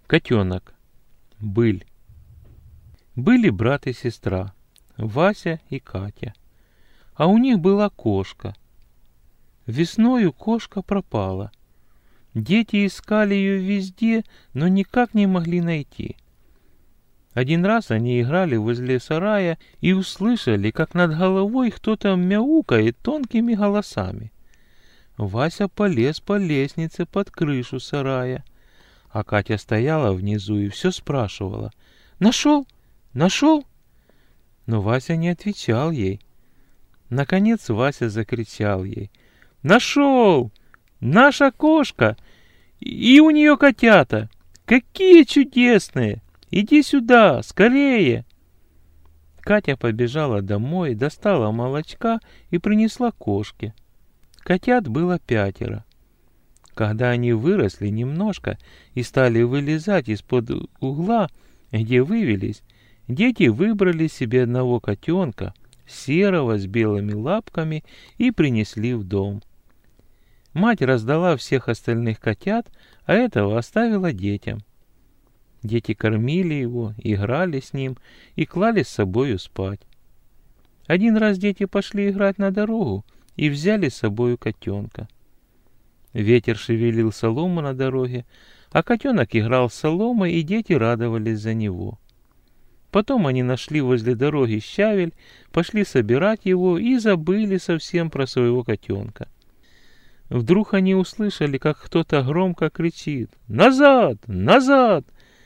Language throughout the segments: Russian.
Котенок. Быль. Были брат и сестра, Вася и Катя. А у них была кошка. Весною кошка пропала. Дети искали ее везде, но никак не могли найти. Один раз они играли возле сарая и услышали, как над головой кто-то мяукает тонкими голосами. Вася полез по лестнице под крышу сарая, а Катя стояла внизу и все спрашивала: «Нашел? Нашел?» Но Вася не отвечал ей. Наконец Вася закричал ей: «Нашел! Наша кошка! И у нее котята! Какие чудесные! Иди сюда, скорее!» Катя побежала домой, достала молочка и принесла кошке. Котят было 5. Когда они выросли немножко и стали вылезать из-под угла, где вывелись, дети выбрали себе одного котенка, серого с белыми лапками, и принесли в дом. Мать раздала всех остальных котят, а этого оставила детям. Дети кормили его, играли с ним и клали с собою спать. Один раз дети пошли играть на дорогу и взяли с собою котенка. Ветер шевелил солому на дороге, а котенок играл с соломой, и дети радовались за него. Потом они нашли возле дороги щавель, пошли собирать его и забыли совсем про своего котенка. Вдруг они услышали, как кто-то громко кричит: «Назад! Назад!»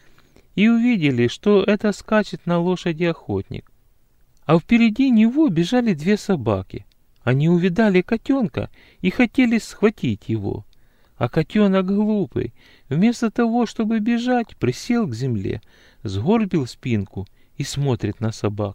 и увидели, что это скачет на лошади охотник. А впереди него бежали 2 собаки. Они увидали котенка и хотели схватить его. А котенок глупый, вместо того, чтобы бежать, присел к земле, сгорбил спинку и смотрит на собак.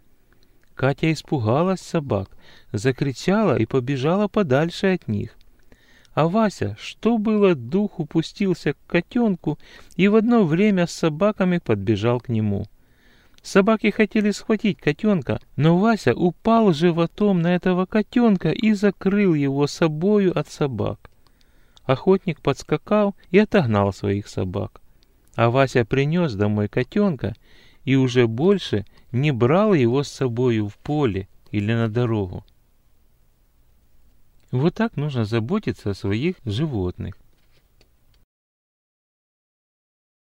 Катя испугалась собак, закричала и побежала подальше от них. А Вася, что было духу, пустился к котенку и в одно время с собаками подбежал к нему. Собаки хотели схватить котенка, но Вася упал животом на этого котенка и закрыл его собою от собак. Охотник подскакал и отогнал своих собак. А Вася принес домой котенка и уже больше не брал его с собою в поле или на дорогу. Вот так нужно заботиться о своих животных.